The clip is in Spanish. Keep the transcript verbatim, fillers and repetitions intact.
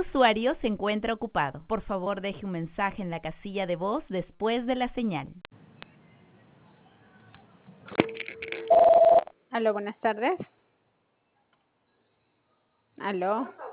usuario se encuentra ocupado. Por favor, deje un mensaje en la casilla de voz después de la señal. Aló, buenas tardes. Aló.